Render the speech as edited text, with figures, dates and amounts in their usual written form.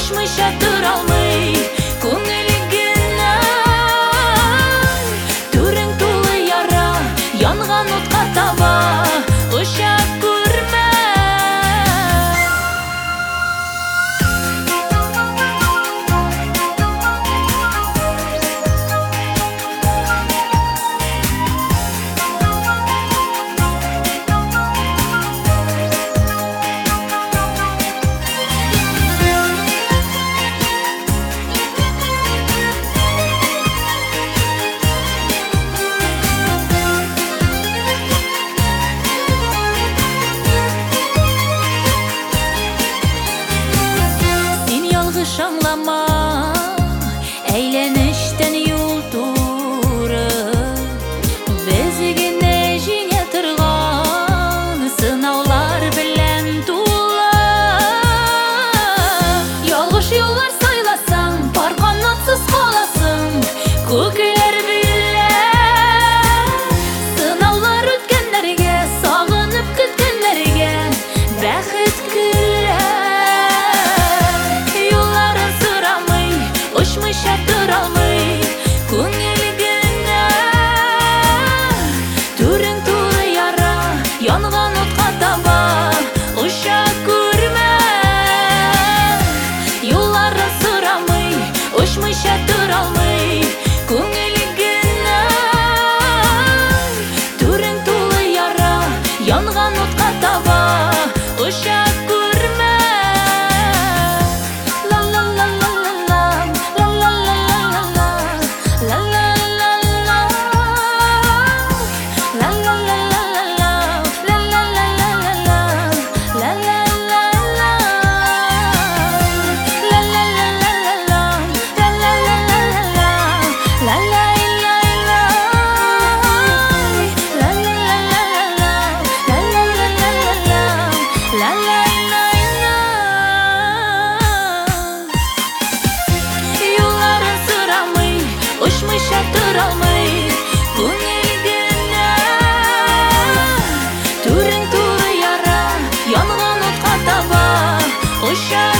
Ушмыйша тұра алмай көңілгені Түрің тулы яра янған отқа таба ұша көрме Шаңлама әйләнештен юл турып Бізге жеңе тұрған сынаулар білән тула Ялғыш юллар сайласаң, бар қанатсыз қаласың Көкелер біле Сынаулар өткенлерге, сағынып күткенлерге бәхет күле Ушмыйша тұра алмай көңілгені Түрің тулы яра янған отқа таба ұша көрме Юлларын сұрамай ушмыйша тұра алмай көңілгені Түрің тулы яра янған отқа таба ұша көрме Ушмыйша тұра алмай көңілгені Түрің тулы яра янған отқа таба ұша